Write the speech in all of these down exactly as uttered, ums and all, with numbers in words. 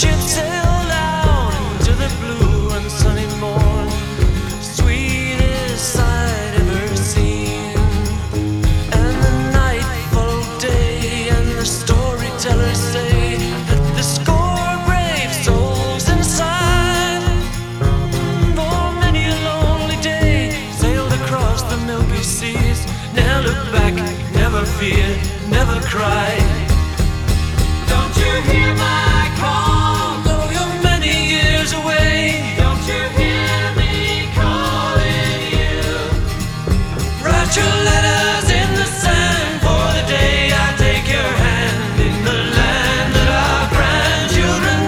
ship sailed out into the blue and sunny morn, sweetest sight ever seen. And the night followed day, and the storytellers say that the score brave souls inside, for many a lonely day, sailed across the milky seas. Never looked back, never feared, never cried. Don't you hear my call? Though you're many years away, don't you hear me calling you? Write your letters in the sand for the day I take your hand in the land that our grandchildren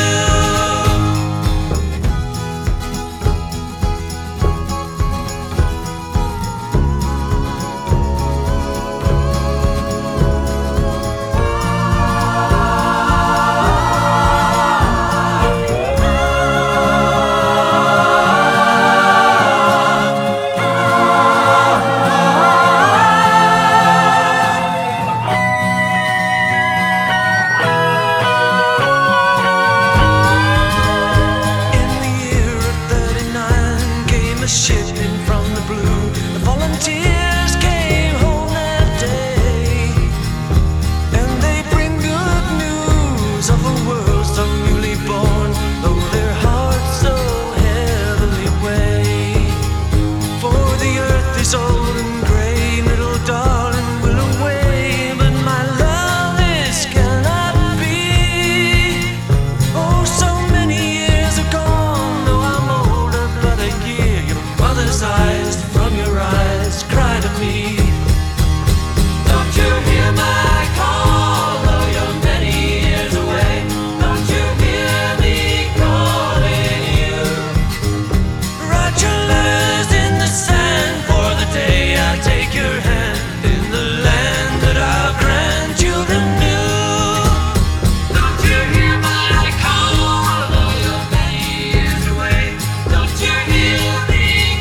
a ship in from the blue. The volunteers came home that day, and they bring good news of a world so newly born, though their hearts so heavily weigh. For the earth is old and gray, little darling will away, but my love this cannot be. Oh, so many years are gone, though I'm older but a year. Mother's eyes from your eyes cry to me. Don't you hear my call? Though you're many years away, don't you hear me calling you? Write your letters in the sand for the day I take your hand in the land that our grandchildren knew. Don't you hear my call? Though you're many years away, don't you hear me?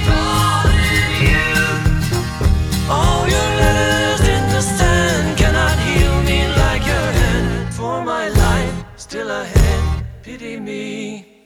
All your letters in the sand cannot heal me like your hand. For my life still ahead, pity me.